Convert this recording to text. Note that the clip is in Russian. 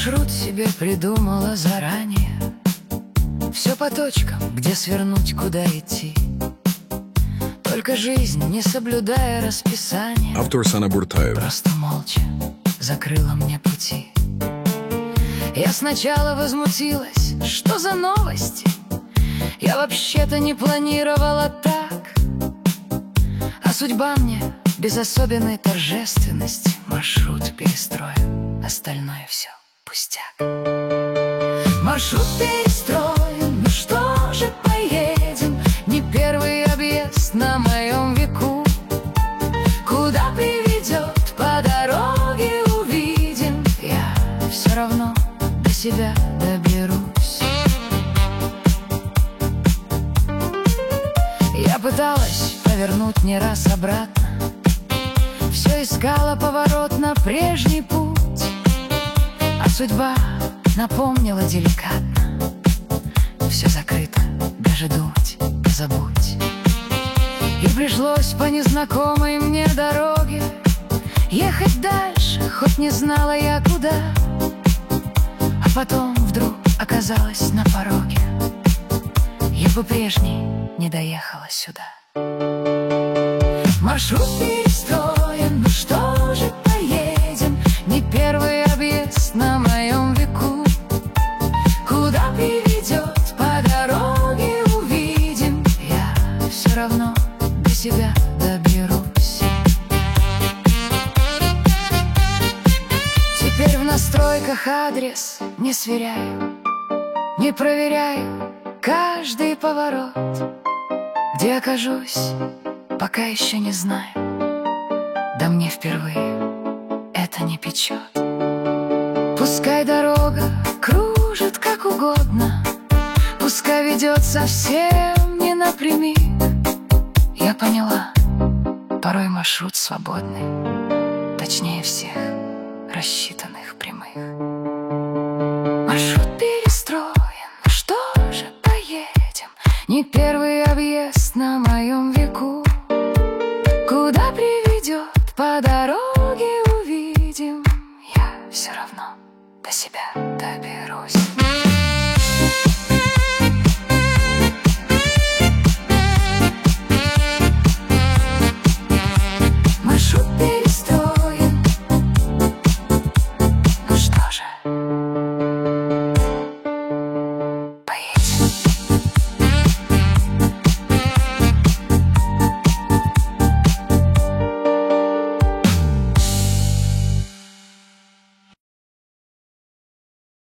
Маршрут себе придумала заранее, все по точкам, где свернуть, куда идти. Только жизнь, не соблюдая расписания, Автор Сана Буртаев. просто молча закрыла мне пути. Я сначала возмутилась, что за новости? Я вообще-то не планировала так. А судьба мне без особенной торжественности маршрут перестроил, остальное все пустяк. Маршрут перестроен, ну что же, поедем? Не первый объезд на моем веку. Куда приведет, по дороге увидим. Я все равно до себя доберусь. Я пыталась повернуть не раз обратно, все искала поворот на прежний путь. А судьба напомнила деликатно: все закрыто, даже думать забудь. И пришлось по незнакомой мне дороге ехать дальше, хоть не знала я куда. А потом вдруг оказалась на пороге, я бы прежней не доехала сюда. Маршрут перестроен, ну что же, поедем? Не первый объезд на моем веку. Куда приведет, по дороге увидим. Я все равно до себя доберусь. Теперь в настройках адрес не сверяю, не проверяю каждый поворот. Где окажусь, пока еще не знаю. Да мне впервые это не печет. Пускай дорога кружит как угодно, пускай ведет совсем не напрямик. Я поняла, порой маршрут свободный, точнее всех рассчитанных прямых. Маршрут перестроен, ну что же, поедем? Не первый объезд на моем веку. Куда приведет, по дороге увидим. Я все равно до себя доберусь.